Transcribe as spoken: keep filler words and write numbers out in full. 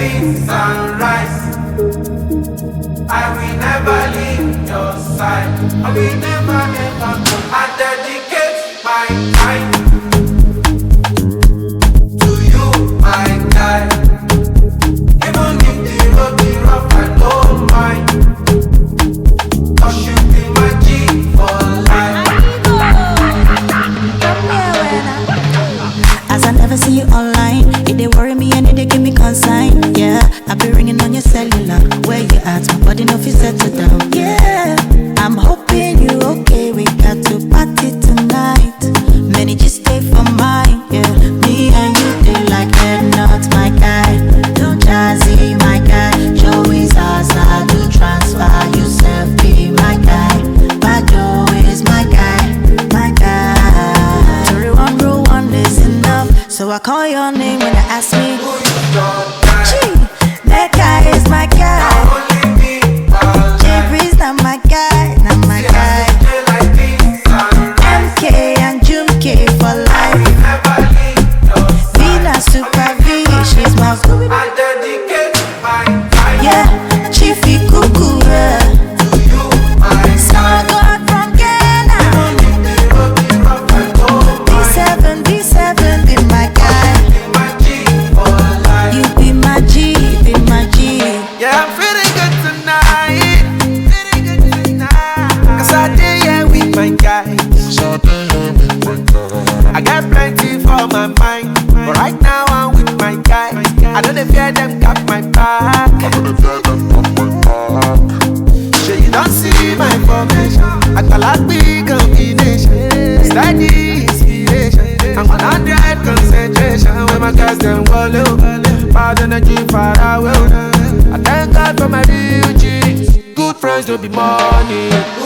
the sunrise. I will never leave your side. I will never ever go. I dedicate my time to you, my guy. Even if the road be rough, I don't mind. Cause you be my G for life. As I never see you online, it dey worry me and it dey give me consign. Yeah, I be ringing on your cellular. Where you at? My body no fit settle down. Yeah, I'm hoping you okay. We got to party tonight. Many just stay for mine. Yeah, me and you they like head nuts, my guy. Don't jazzy, my guy. Joey Zaza do transfer. You self be my guy. Bado is my guy, my guy. Three one rule one is enough. So I call your name when they ask me Who is your guy? Gee, that guy is my guy. Now only me, all Jeffrey's not my guy, not my guy. stay like this sunrise. M K and Jumke for life. Never leave your side. Vina Super V, she's my I dedicate my time yeah, Chiefy Cuckoo. Yeah. to you, my So guy. God from Ghana. Even if the road be rough, I don't D mind. seven, D seven, be my guy. Be my G for life. You be my G, be my G. Yeah, I'm feeling good tonight. Feeling good tonight. Cause I did yeah with my guys. I got plenty for my mind. But right now I'm with my guys. I know they fear them got my back. Sure you don't see my formation. I got like big combination. Steady inspiration. I'm one hundred concentration. When my guys them wallow. Bad energy far away. I thank God for my real G's. Good friends don't be money.